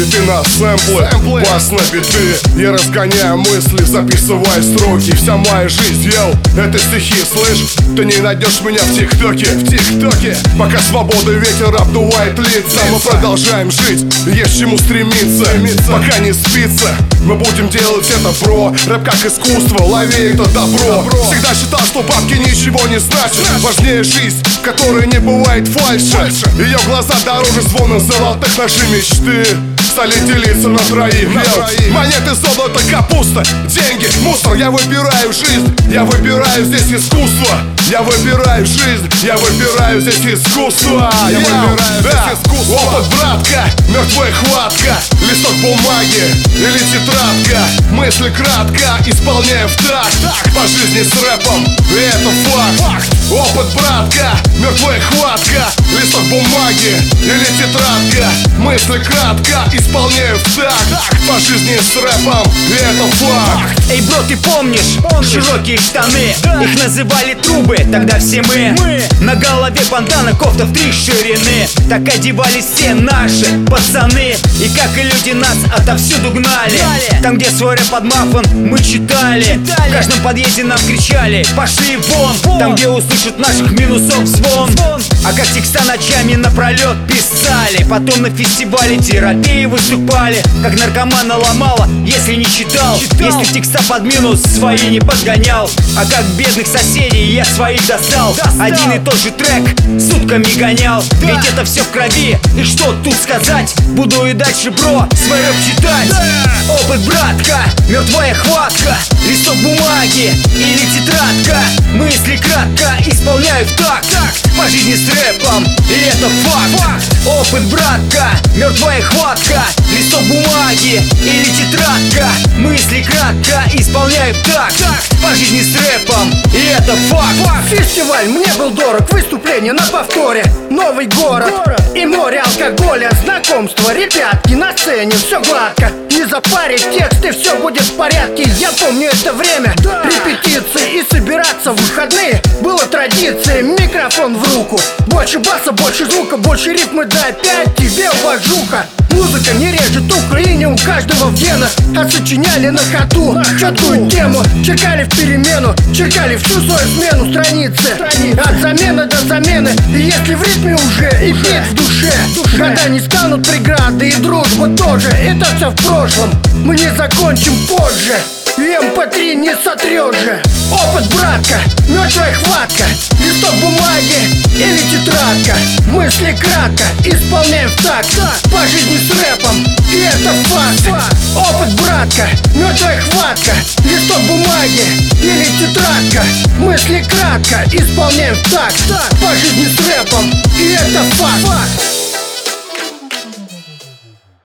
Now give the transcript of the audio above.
биты на сэмплы, бас на биты. Я разгоняю мысли, записываю строки. Вся моя жизнь, йоу, это стихи, слышь? Ты не найдешь меня в ТикТоке, Пока свобода ветер обдувает лица. Мы продолжаем жить, есть чему стремиться. Пока не спится, мы будем делать это, бро. Рэп как искусство, лови это добро. Всегда считал, что бабки ничего не значат. Важнее жизнь, в которой не бывает фальши. Ее глаза дороже звона золотых. Наши мечты стали делиться на троих. Монеты, золото, капуста, деньги, мусор. Я выбираю жизнь, я выбираю здесь искусство. Я выбираю жизнь, я выбираю здесь искусство. Я выбираю здесь искусство. Опыт, братка, мертвая хватка, листок бумаги или тетрадка. Мысли кратко, исполняю в такт. По жизни с рэпом, и это факт. Опыт, братка, мертвая хватка, листок бумаги или тетрадка. Мысли кратко, исполняю в такт. По жизни с рэпом, и это факт. Эй, бро, ты помнишь широкие штаны? Их называли трубы, тогда все мы. На голове бандана, кофта в 3 ширины. Так одевались все наши пацаны. И как и люди нас отовсюду гнали. Там, где свой рэп под мафон мы читали. В каждом подъезде нам кричали: пошли вон. Там, где услышат наших минусов звон. А как текста ночами напролет писали. Потом на фестивале терапии выступали. Как наркомана ломала, если не читал. Если текста под минус свои не подгонял. А как бедных соседей я своих достал. Один и тот же трек сутками гонял. Ведь это все в крови, и что тут сказать? Буду и дальше, бро, свой рэп читать. Опыт, братка, мертвая хватка, листок бумаги или тетрадка. Мысли кратко, исполняю в такт. По жизни с рэпом, и это факт. Опыт, братка, мертвая хватка, листок бумаги или тетрадка. Мысли кратко, исполняю в такт. По жизни с рэпом, и это факт. Фестиваль мне был дорог, выступление на повторе. Новый город и море алкоголя. Знакомство, ребятки, на сцене все гладко. Не запарить текст, и все будет в порядке. Я помню это время репетиции и собираться в выходные было традицией. Микрофон в руку, больше баса, больше звука, больше рифмы, да опять тебе уважуха. Музыка не режет ухо и не у каждого в генах. А сочиняли на ходу четкую тему. Черкали в перемену, черкали всю свою смену страницы. От замены до замены, и если в ритме уже и бит в душе. Года не станут преграды, и дружба тоже. Это все в прошлом, мы не закончим позже. И МП3 не сотрешь же. Опыт, братка, мертвая хватка, листок бумаги или тетрадка. Мысли кратко, исполняем в такт. По жизни с рэпом, и это факт. Опыт, братка, мертвая хватка, листок бумаги или тетрадка. Мысли кратко, исполняем в такт. По жизни с рэпом, и это